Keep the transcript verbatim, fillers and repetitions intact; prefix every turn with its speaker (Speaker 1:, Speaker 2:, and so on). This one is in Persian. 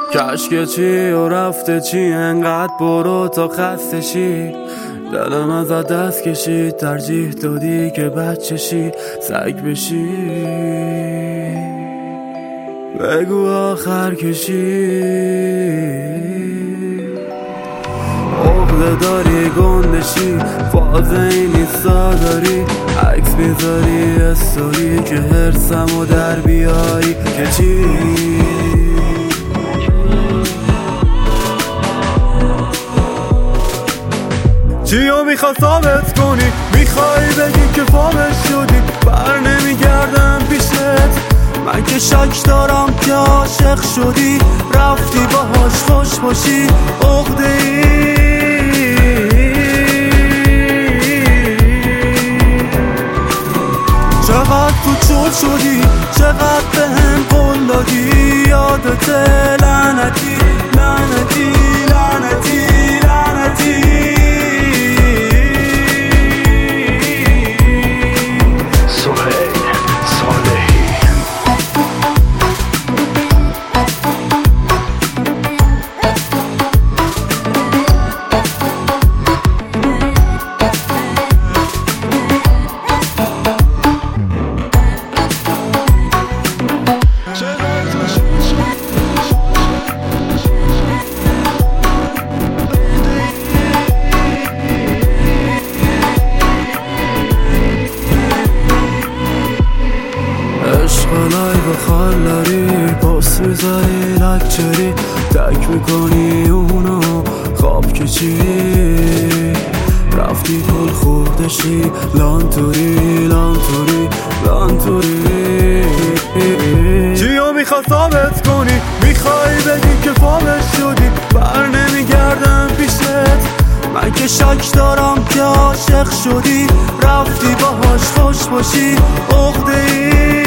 Speaker 1: کشک چی و رفته چی انقدر برو تا خسته شی، دلم ازت دست کشید ترجیح دادی که بچه شی سگ بشی. بگو آخر کشی عقده داری گندشی فاز این ایستا داری عکس بیزاری استوری که هرسمو در بیاری که چی. چیو میخوا ثابت کنی میخوای بگی که فامش شدی بر نمیگردم پیشت من که شک دارم که عاشق شدی رفتی باهاش خوش باشی عقده ای. چقدر تو چود شدی چقدر به هم قول دادی یادت لعنتی لعنتی لعنتی لعنتی. لایو خالاری پاس میذاری لکچری تک میکنی اونو خواب که چی رفتی پول خوردشی لانتوری لانتوری لانتوری. چیو میخوا ثابت کنی میخوای بگی که فامش شدی بر نمیگردم پیشت من که شک دارم که عاشق شدی رفتی باهاش خوش باشی عقده ای.